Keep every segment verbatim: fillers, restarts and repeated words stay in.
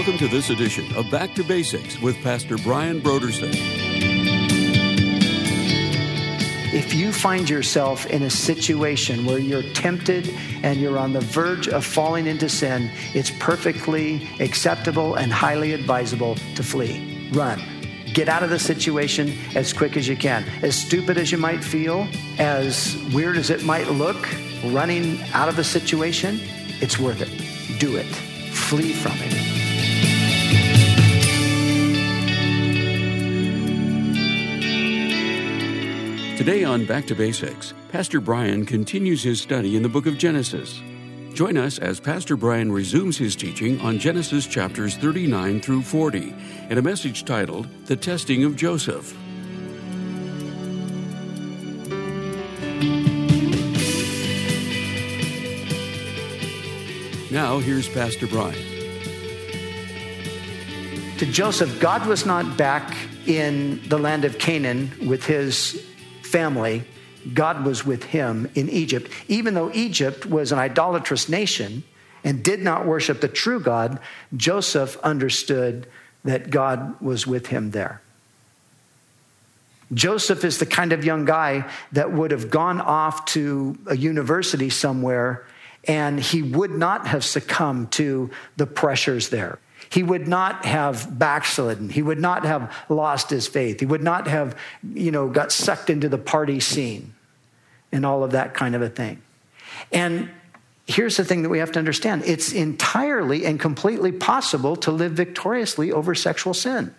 Welcome to this edition of Back to Basics with Pastor Brian Brodersen. If you find yourself in a situation where you're tempted and you're on the verge of falling into sin, it's perfectly acceptable and highly advisable to flee. Run. Get out of the situation as quick as you can. As stupid as you might feel, as weird as it might look, running out of a situation, it's worth it. Do it. Flee from it. Today on Back to Basics, Pastor Brian continues his study in the book of Genesis. Join us as Pastor Brian resumes his teaching on Genesis chapters thirty-nine through forty in a message titled, The Testing of Joseph. Now, here's Pastor Brian. To Joseph, God was not back in the land of Canaan with his family. God was with him in Egypt. Even though Egypt was an idolatrous nation and did not worship the true God, Joseph understood that God was with him there. Joseph is the kind of young guy that would have gone off to a university somewhere, and he would not have succumbed to the pressures there. He would not have backslidden. He would not have lost his faith. He would not have, you know, got sucked into the party scene and all of that kind of a thing. And here's the thing that we have to understand. It's entirely and completely possible to live victoriously over sexual sin.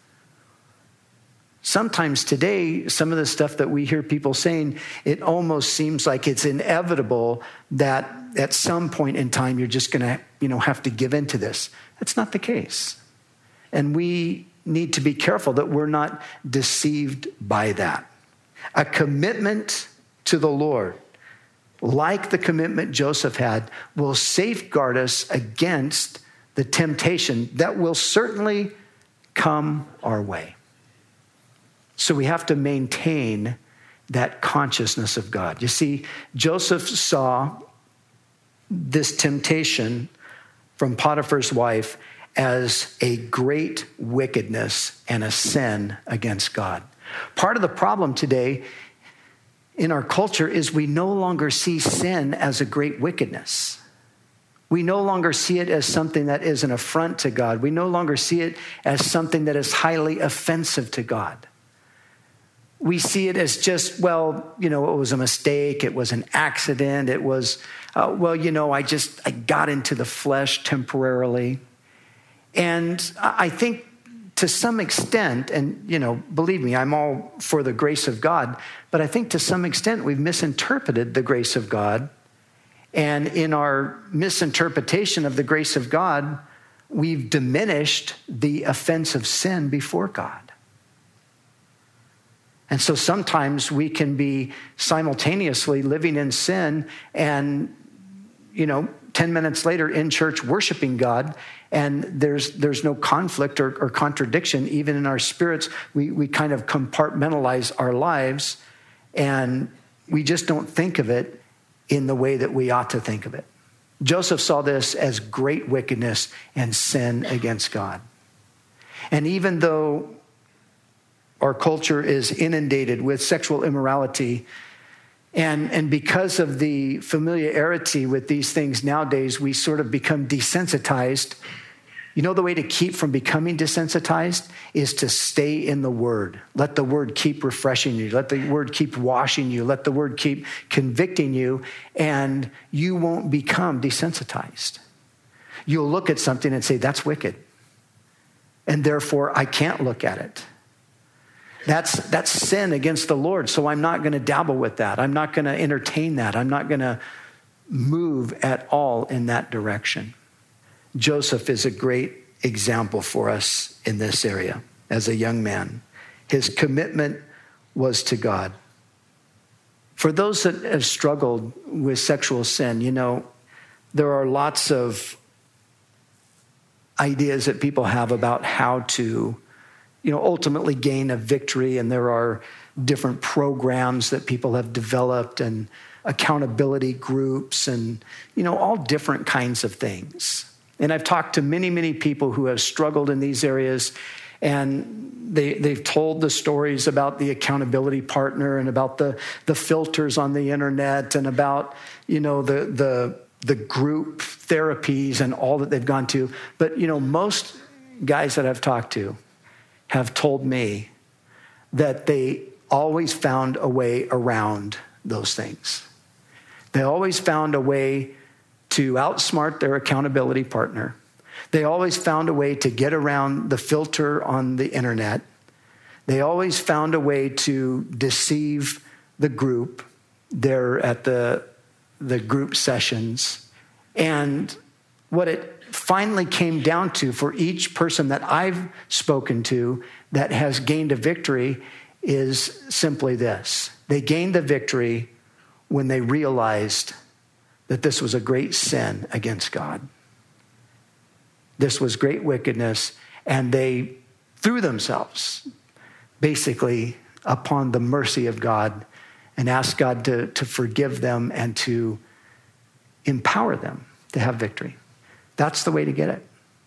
Sometimes today, some of the stuff that we hear people saying, it almost seems like it's inevitable that at some point in time, you're just going to, you know, have to give into this. That's not the case. And we need to be careful that we're not deceived by that. A commitment to the Lord, like the commitment Joseph had, will safeguard us against the temptation that will certainly come our way. So we have to maintain that consciousness of God. You see, Joseph saw this temptation from Potiphar's wife as a great wickedness and a sin against God. Part of the problem today in our culture is we no longer see sin as a great wickedness. We no longer see it as something that is an affront to God. We no longer see it as something that is highly offensive to God. We see it as just, well, you know, it was a mistake. It was an accident. It was, uh, well, you know, I just, I got into the flesh temporarily. And I think to some extent, and, you know, believe me, I'm all for the grace of God, but I think to some extent we've misinterpreted the grace of God. And in our misinterpretation of the grace of God, we've diminished the offense of sin before God. And so sometimes we can be simultaneously living in sin and, you know, ten minutes later in church worshiping God, and there's there's no conflict or, or contradiction. Even in our spirits, we, we kind of compartmentalize our lives, and we just don't think of it in the way that we ought to think of it. Joseph saw this as great wickedness and sin against God. And even though our culture is inundated with sexual immorality, and, and because of the familiarity with these things nowadays, we sort of become desensitized. You know, the way to keep from becoming desensitized is to stay in the Word. Let the Word keep refreshing you. Let the Word keep washing you. Let the Word keep convicting you, and you won't become desensitized. You'll look at something and say, that's wicked, and therefore I can't look at it. That's that's sin against the Lord, so I'm not going to dabble with that. I'm not going to entertain that. I'm not going to move at all in that direction. Joseph is a great example for us in this area as a young man. His commitment was to God. For those that have struggled with sexual sin, you know, there are lots of ideas that people have about how to, you know, ultimately gain a victory. And there are different programs that people have developed and accountability groups and, you know, all different kinds of things. And I've talked to many, many people who have struggled in these areas, and they, they've told the stories about the accountability partner and about the, the filters on the internet and about, you know, the, the, the group therapies and all that they've gone to. But, you know, most guys that I've talked to have told me that they always found a way around those things. They always found a way to outsmart their accountability partner. They always found a way to get around the filter on the internet. They always found a way to deceive the group there at the, the group sessions. And what it finally came down to for each person that I've spoken to that has gained a victory is simply this. They gained the victory when they realized that this was a great sin against God. This was great wickedness, and they threw themselves basically upon the mercy of God and asked God to, to forgive them and to empower them to have victory. That's the way to get it.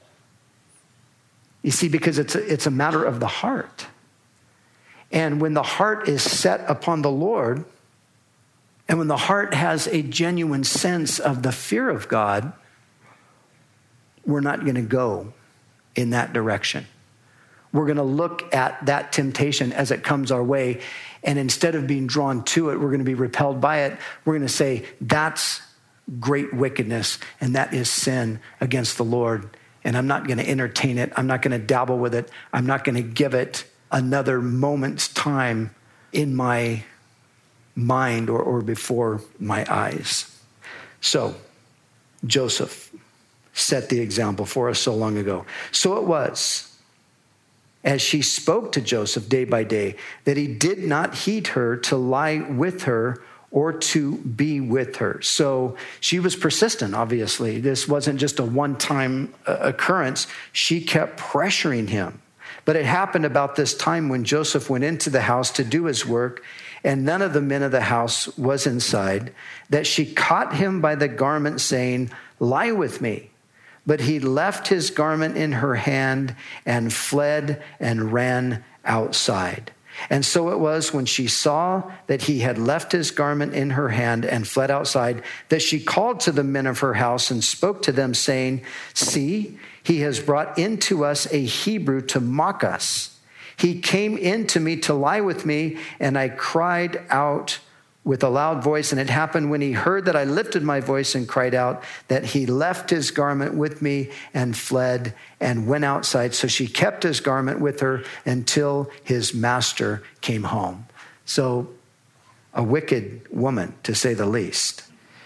You see, because it's a, it's a matter of the heart. And when the heart is set upon the Lord, and when the heart has a genuine sense of the fear of God, we're not going to go in that direction. We're going to look at that temptation as it comes our way, and instead of being drawn to it, we're going to be repelled by it. We're going to say, that's great wickedness, and that is sin against the Lord, and I'm not going to entertain it. I'm not going to dabble with it. I'm not going to give it another moment's time in my mind or, or before my eyes. So, Joseph set the example for us so long ago. So it was, as she spoke to Joseph day by day, that he did not heed her to lie with her or to be with her. So she was persistent, obviously. This wasn't just a one-time uh, occurrence. She kept pressuring him. But it happened about this time when Joseph went into the house to do his work, and none of the men of the house was inside, that she caught him by the garment, saying, "Lie with me." But he left his garment in her hand and fled and ran outside. And so it was when she saw that he had left his garment in her hand and fled outside, that she called to the men of her house and spoke to them, saying, "See, he has brought into us a Hebrew to mock us. He came in to me to lie with me, and I cried out with a loud voice. And it happened when he heard that I lifted my voice and cried out, that he left his garment with me and fled and went outside. So she kept his garment with her until his master came home." So a wicked woman, to say the least.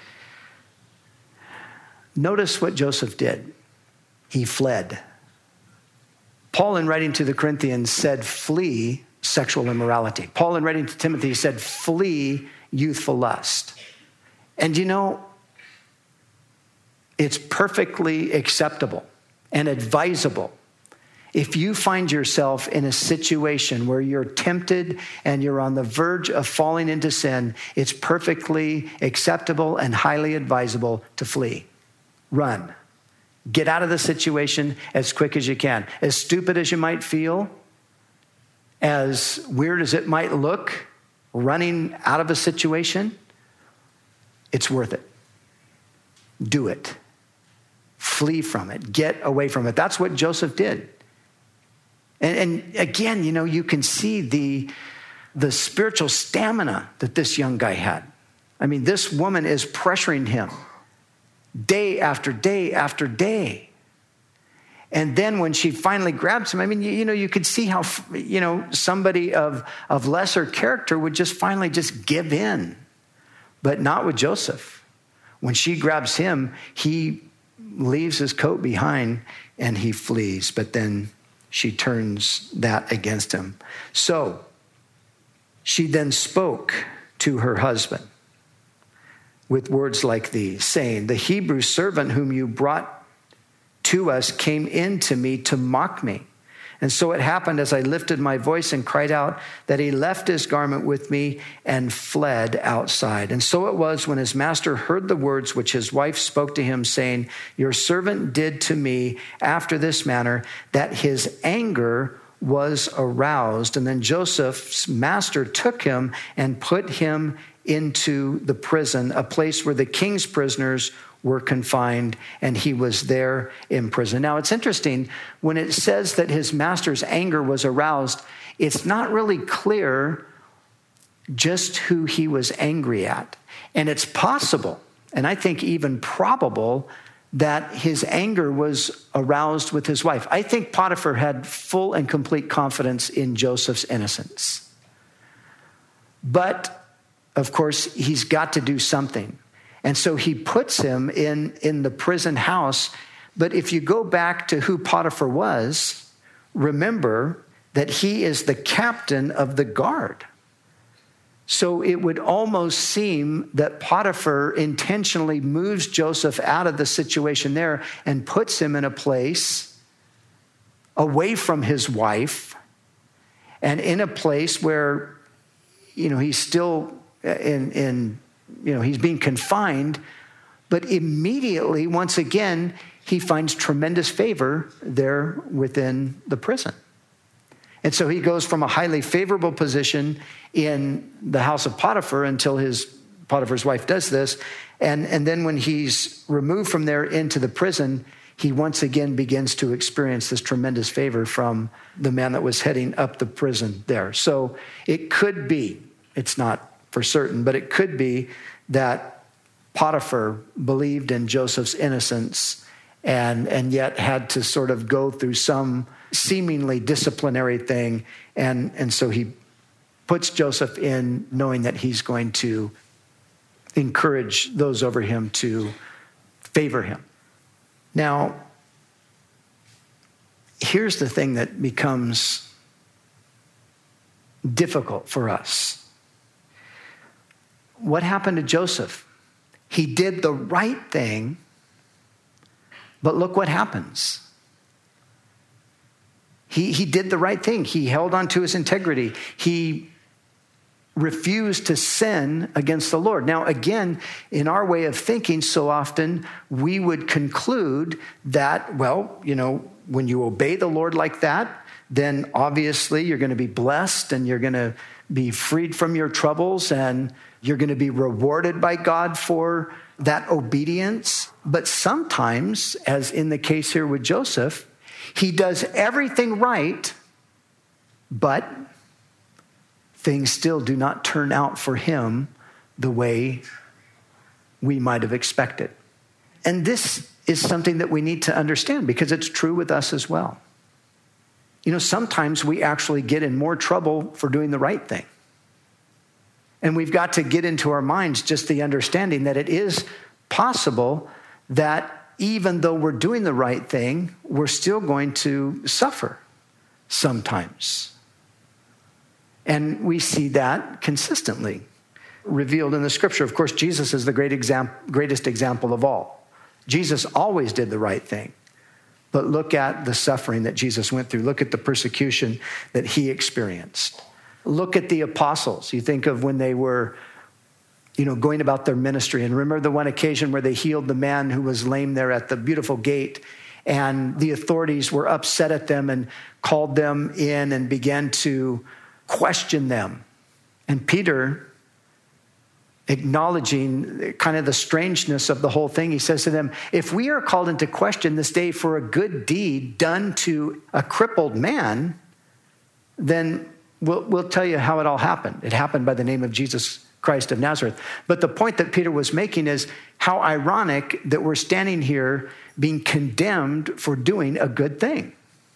Notice what Joseph did. He fled. Paul, in writing to the Corinthians, said, "Flee sexual immorality." Paul, in writing to Timothy, said, "Flee youthful lust." And you know, it's perfectly acceptable and advisable if you find yourself in a situation where you're tempted and you're on the verge of falling into sin, it's perfectly acceptable and highly advisable to flee. Run. Get out of the situation as quick as you can. As stupid as you might feel, as weird as it might look, running out of a situation, it's worth it. Do it. Flee from it. Get away from it. That's what Joseph did. And, and again, you know, you can see the, the spiritual stamina that this young guy had. I mean, this woman is pressuring him day after day after day. And then when she finally grabs him, I mean, you, you know, you could see how, you know, somebody of, of lesser character would just finally just give in. But not with Joseph. When she grabs him, he leaves his coat behind and he flees. But then she turns that against him. So she then spoke to her husband with words like these, saying, "The Hebrew servant whom you brought to us came in to me to mock me. And so it happened as I lifted my voice and cried out that he left his garment with me and fled outside. And so it was when his master heard the words which his wife spoke to him, saying, your servant did to me after this manner, that his anger was aroused. And then Joseph's master took him and put him into the prison, a place where the king's prisoners were confined, and he was there in prison. Now, it's interesting, when it says that his master's anger was aroused, it's not really clear just who he was angry at. And it's possible, and I think even probable, that his anger was aroused with his wife. I think Potiphar had full and complete confidence in Joseph's innocence. But, of course, he's got to do something. And so he puts him in, in the prison house. But if you go back to who Potiphar was, remember that he is the captain of the guard. So it would almost seem that Potiphar intentionally moves Joseph out of the situation there and puts him in a place away from his wife and in a place where, you know, he's still in, in you know, he's being confined, but immediately, once again, he finds tremendous favor there within the prison. And so he goes from a highly favorable position in the house of Potiphar until his Potiphar's wife does this. And, and then when he's removed from there into the prison, he once again begins to experience this tremendous favor from the man that was heading up the prison there. So it could be, it's not for certain, but it could be that Potiphar believed in Joseph's innocence and, and yet had to sort of go through some seemingly disciplinary thing. And, and so he puts Joseph in knowing that he's going to encourage those over him to favor him. Now, here's the thing that becomes difficult for us. What happened to Joseph? He did the right thing, but look what happens. He, he did the right thing. He held on to his integrity. He refused to sin against the Lord. Now, again, in our way of thinking, so often we would conclude that, well, you know, when you obey the Lord like that, then obviously you're going to be blessed and you're going to be freed from your troubles and you're going to be rewarded by God for that obedience. But sometimes, as in the case here with Joseph, he does everything right, but things still do not turn out for him the way we might have expected. And this is something that we need to understand because it's true with us as well. You know, sometimes we actually get in more trouble for doing the right thing. And we've got to get into our minds just the understanding that it is possible that even though we're doing the right thing, we're still going to suffer sometimes. And we see that consistently revealed in the scripture. Of course, Jesus is the great exam- greatest example of all. Jesus always did the right thing. But look at the suffering that Jesus went through. Look at the persecution that he experienced. Look at the apostles. You think of when they were, you know, going about their ministry. And remember the one occasion where they healed the man who was lame there at the beautiful gate. And the authorities were upset at them and called them in and began to question them. And Peter, acknowledging kind of the strangeness of the whole thing, he says to them, if we are called into question this day for a good deed done to a crippled man, then we'll, we'll tell you how it all happened. It happened by the name of Jesus Christ of Nazareth. But the point that Peter was making is how ironic that we're standing here being condemned for doing a good thing.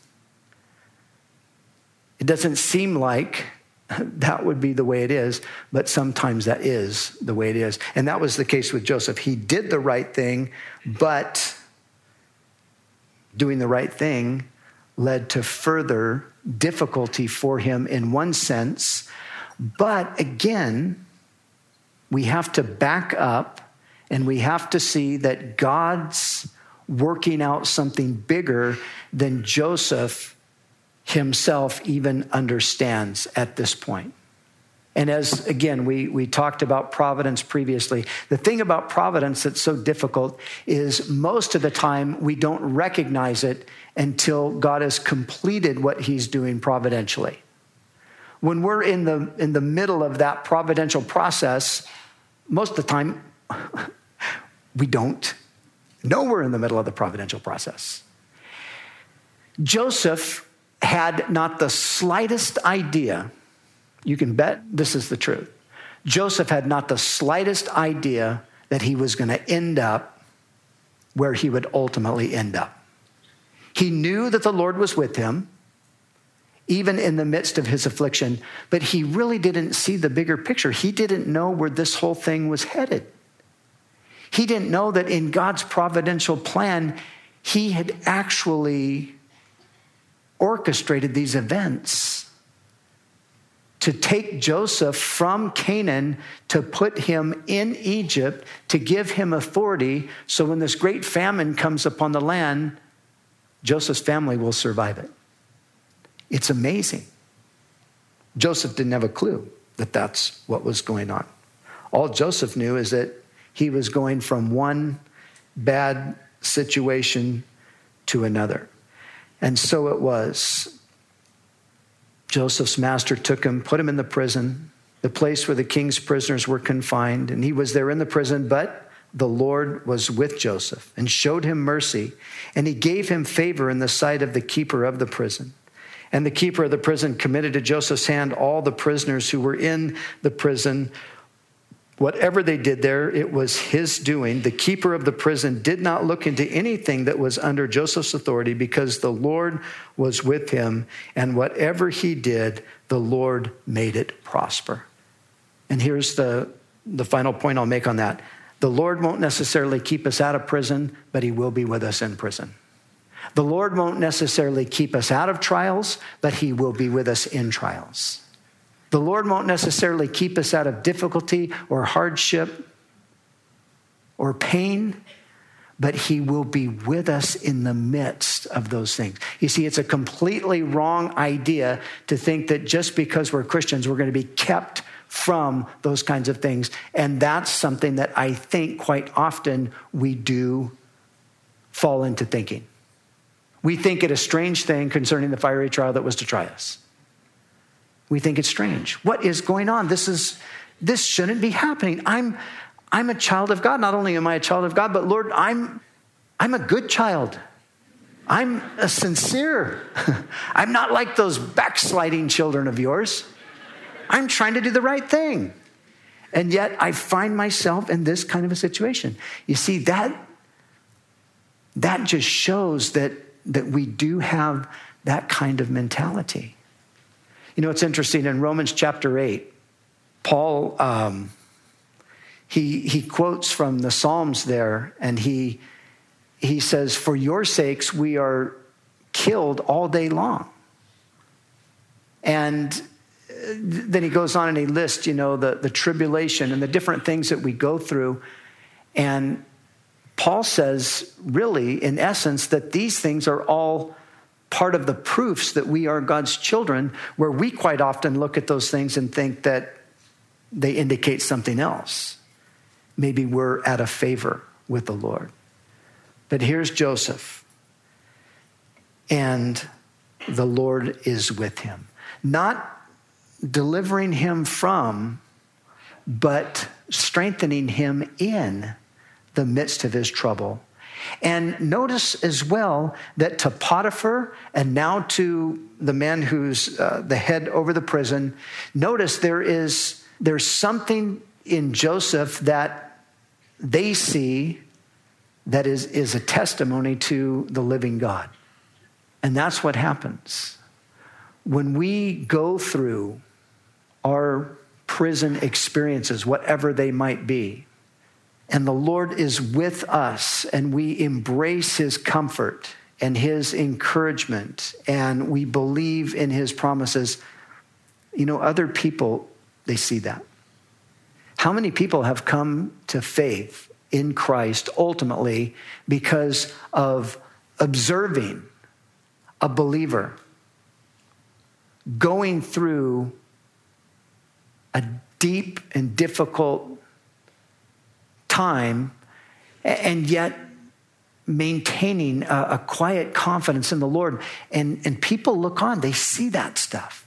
It doesn't seem like that would be the way it is, but sometimes that is the way it is. And that was the case with Joseph. He did the right thing, but doing the right thing led to further difficulty for him in one sense. But again, we have to back up and we have to see that God's working out something bigger than Joseph himself even understands at this point. And as, again, we, we talked about providence previously, the thing about providence that's so difficult is most of the time we don't recognize it until God has completed what he's doing providentially. When we're in the, in the middle of that providential process, most of the time we don't know we're in the middle of the providential process. Joseph had not the slightest idea. You can bet this is the truth. Joseph had not the slightest idea that he was going to end up where he would ultimately end up. He knew that the Lord was with him, even in the midst of his affliction, but he really didn't see the bigger picture. He didn't know where this whole thing was headed. He didn't know that in God's providential plan, he had actually orchestrated these events to take Joseph from Canaan, to put him in Egypt, to give him authority, so when this great famine comes upon the land, Joseph's family will survive it. It's amazing. Joseph didn't have a clue that that's what was going on. All Joseph knew is that he was going from one bad situation to another. And so it was. Joseph's master took him, put him in the prison, the place where the king's prisoners were confined, and he was there in the prison, but the Lord was with Joseph and showed him mercy, and he gave him favor in the sight of the keeper of the prison. And the keeper of the prison committed to Joseph's hand all the prisoners who were in the prison. Whatever they did there, it was his doing. The keeper of the prison did not look into anything that was under Joseph's authority, because the Lord was with him, and whatever he did, the Lord made it prosper. And here's the, the final point I'll make on that. The Lord won't necessarily keep us out of prison, but he will be with us in prison. The Lord won't necessarily keep us out of trials, but he will be with us in trials. The Lord won't necessarily keep us out of difficulty or hardship or pain, but he will be with us in the midst of those things. You see, it's a completely wrong idea to think that just because we're Christians, we're going to be kept from those kinds of things. And that's something that I think quite often we do fall into thinking. We think it a strange thing concerning the fiery trial that was to try us. We think it's strange. What is going on? This is, this shouldn't be happening. I'm, I'm a child of God. Not only am I a child of God, but Lord, I'm, I'm a good child. I'm a sincere. I'm not like those backsliding children of yours. I'm trying to do the right thing. And yet I find myself in this kind of a situation. You see, that, that just shows that, that we do have that kind of mentality. You know, it's interesting, in Romans chapter eight, Paul, um, he, he quotes from the Psalms there, and he, he says, for your sakes, we are killed all day long. And then he goes on and he lists, you know, the, the tribulation and the different things that we go through. And Paul says, really, in essence, that these things are all part of the proofs that we are God's children, where we quite often look at those things and think that they indicate something else. Maybe we're out of favor with the Lord. But here's Joseph, and the Lord is with him. Not delivering him from, but strengthening him in the midst of his trouble. And notice as well that to Potiphar, and now to the man who's uh, the head over the prison, notice there is there's something in Joseph that they see that is, is a testimony to the living God. And that's what happens. When we go through our prison experiences, whatever they might be, and the Lord is with us, and we embrace his comfort and his encouragement, and we believe in his promises, you know, other people, they see that. How many people have come to faith in Christ ultimately because of observing a believer going through a deep and difficult time, and yet maintaining a, a quiet confidence in the Lord. And, and people look on, they see that stuff.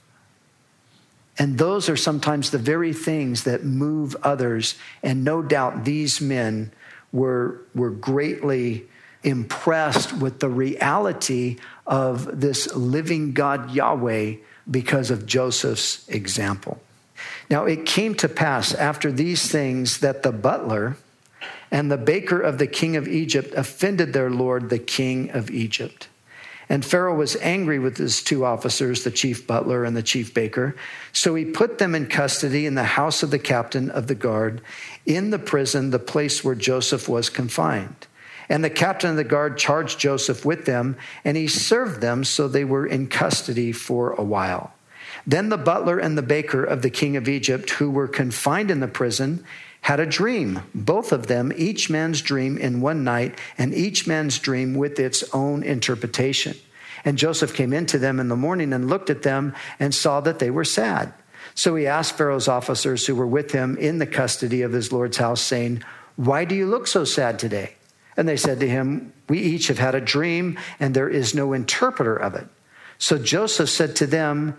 And those are sometimes the very things that move others. And no doubt these men were, were greatly impressed with the reality of this living God Yahweh because of Joseph's example. Now, it came to pass after these things that the butler and the baker of the king of Egypt offended their lord, the king of Egypt. And Pharaoh was angry with his two officers, the chief butler and the chief baker. So he put them in custody in the house of the captain of the guard, in the prison, the place where Joseph was confined. And the captain of the guard charged Joseph with them, and he served them, so they were in custody for a while. Then the butler and the baker of the king of Egypt, who were confined in the prison, had a dream, both of them, each man's dream in one night, and each man's dream with its own interpretation. And Joseph came into them in the morning and looked at them and saw that they were sad. So he asked Pharaoh's officers who were with him in the custody of his lord's house, saying, "Why do you look so sad today?" And they said to him, "We each have had a dream, and there is no interpreter of it." So Joseph said to them,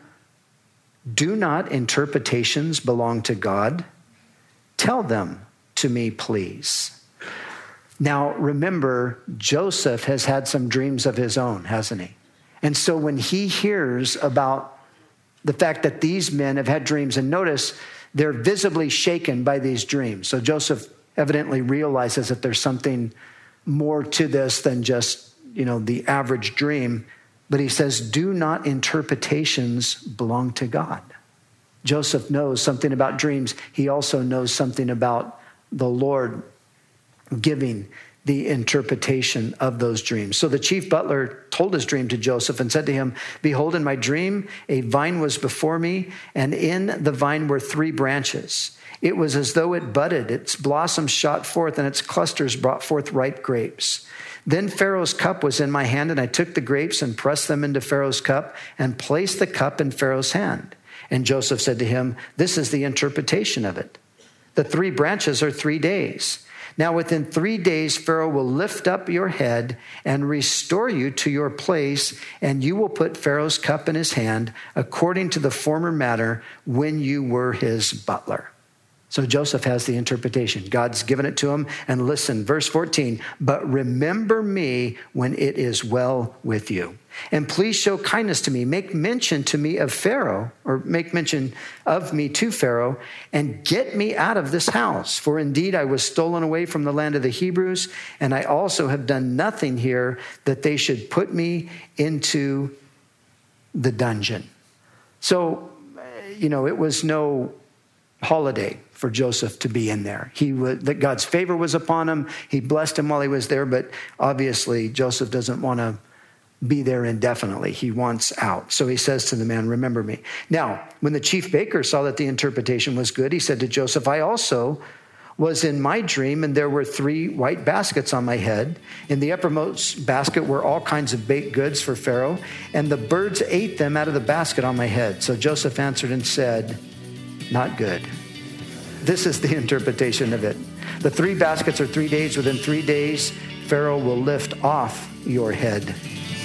"Do not interpretations belong to God? Tell them to me, please." Now, remember, Joseph has had some dreams of his own, hasn't he? And so when he hears about the fact that these men have had dreams, and notice they're visibly shaken by these dreams. So Joseph evidently realizes that there's something more to this than just, you know, the average dream. But he says, do not interpretations belong to God? Joseph knows something about dreams. He also knows something about the Lord giving the interpretation of those dreams. So the chief butler told his dream to Joseph and said to him, "Behold, in my dream, a vine was before me, and in the vine were three branches. It was as though it budded, its blossoms shot forth, and its clusters brought forth ripe grapes. Then Pharaoh's cup was in my hand, and I took the grapes and pressed them into Pharaoh's cup and placed the cup in Pharaoh's hand." And Joseph said to him, "This is the interpretation of it. The three branches are three days. Now within three days, Pharaoh will lift up your head and restore you to your place, and you will put Pharaoh's cup in his hand according to the former matter when you were his butler." So Joseph has the interpretation. God's given it to him. And listen, verse fourteen, "But remember me when it is well with you. And please show kindness to me. Make mention to me of Pharaoh, or make mention of me to Pharaoh, and get me out of this house. For indeed I was stolen away from the land of the Hebrews, and I also have done nothing here that they should put me into the dungeon." So, you know, it was no holiday for Joseph to be in there. He was, that God's favor was upon him. He blessed him while he was there, but obviously Joseph doesn't want to be there indefinitely. He wants out. So he says to the man, "Remember me." Now, when the chief baker saw that the interpretation was good, he said to Joseph, "I also was in my dream, and there were three white baskets on my head. In the uppermost basket were all kinds of baked goods for Pharaoh, and the birds ate them out of the basket on my head." So Joseph answered and said, "Not good. This is the interpretation of it. The three baskets are three days. Within three days, Pharaoh will lift off your head."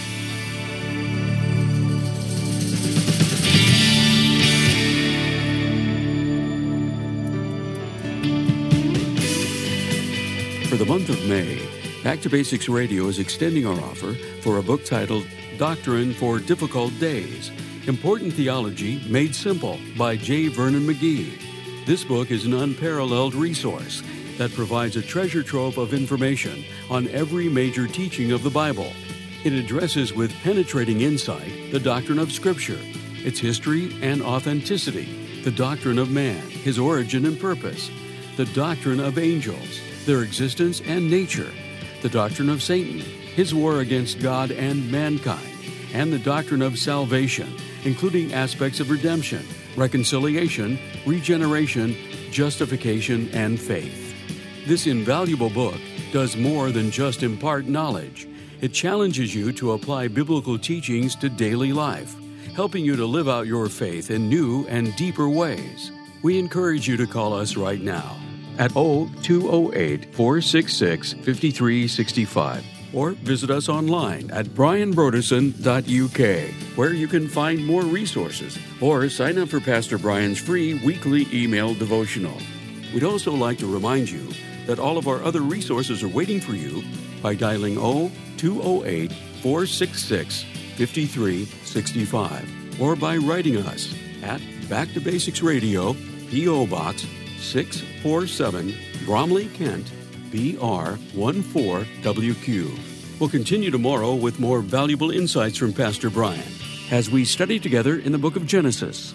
For the month of May, Back to Basics Radio is extending our offer for a book titled Doctrine for Difficult Days, Important Theology Made Simple by J. Vernon McGee. This book is an unparalleled resource that provides a treasure trove of information on every major teaching of the Bible. It addresses with penetrating insight the doctrine of Scripture, its history and authenticity, the doctrine of man, his origin and purpose, the doctrine of angels, their existence and nature, the doctrine of Satan, his war against God and mankind, and the doctrine of salvation, including aspects of redemption, reconciliation, regeneration, justification, and faith. This invaluable book does more than just impart knowledge. It challenges you to apply biblical teachings to daily life, helping you to live out your faith in new and deeper ways. We encourage you to call us right now at two oh eight, four six six, five three six five or visit us online at brian broderson dot u k, where you can find more resources or sign up for Pastor Brian's free weekly email devotional. We'd also like to remind you that all of our other resources are waiting for you by dialing two oh eight, four six six, five three six five or by writing us at Back to Basics Radio, P O Box six forty-seven, Bromley, Kent, B R one four W Q. We'll continue tomorrow with more valuable insights from Pastor Brian as we study together in the book of Genesis.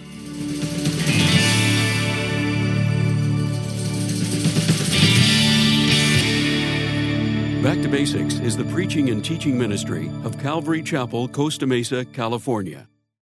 Back to Basics is the preaching and teaching ministry of Calvary Chapel, Costa Mesa, California.